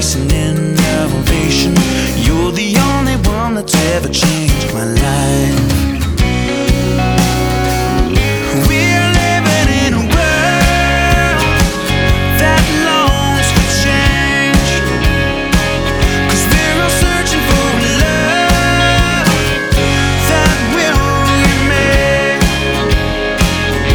chasing innovation. You're the only one that's ever changed